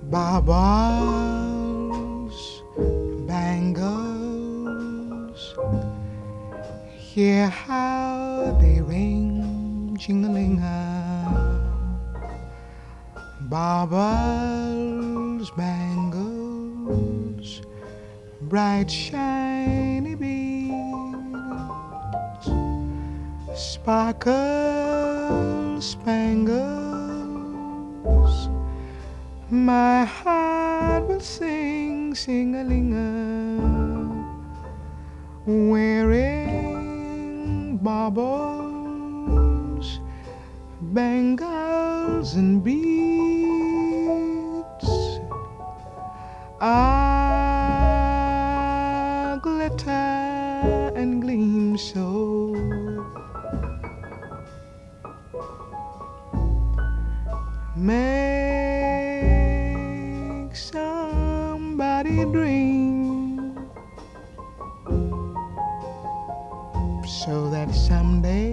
Baubles, bangles, hear how they ring, jingling-a. Baubles, bangles, bright shiny beads, sparkle, spangles, my heart will sing, sing-a-ling-a, wearing baubles, bangles, and beads. I glitter and gleam so. Make somebody dream so that someday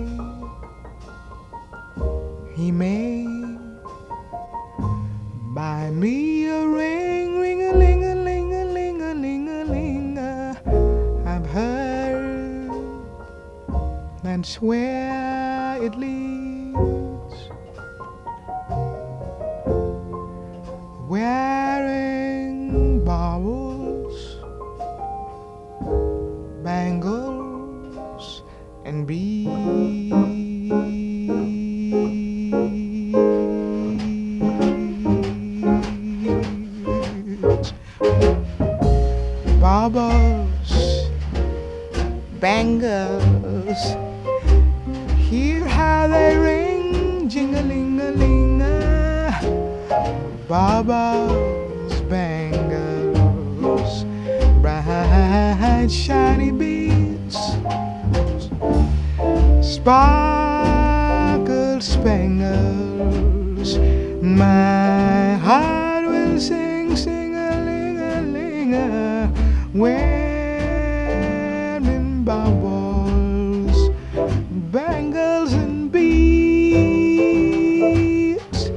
he may buy me a ring, ring-a-ling-a-ling-a-ling-a-ling-a. I've heard that's where it leads. Wearing baubles, bangles, and beads. Baubles, bangles, hear how they ring, jing-a-ling-a-ling-a. Baubles, bangles, bright shiny beads, sparkle, spangles, my heart will sing, sing-a-ling-a-ling-a, wearing baubles, bangles, and beads.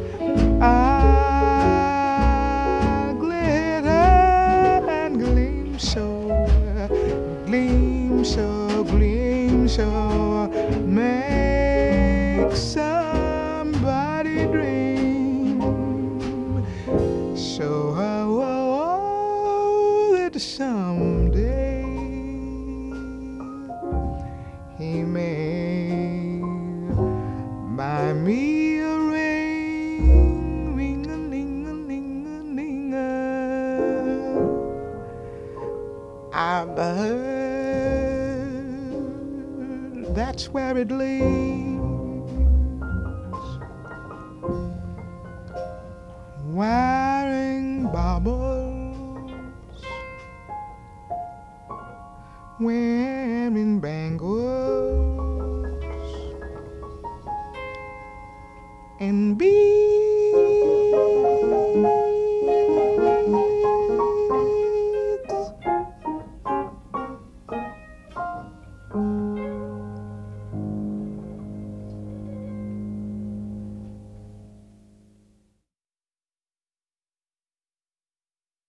I glitter and gleam so, gleam so, gleam so, make somebody dream so that someday he may buy me a ring, ring-a-ling-a-ling-a-ling-a. I've heard that's where it leads. Wearing baubles, wearing bangles, and beads.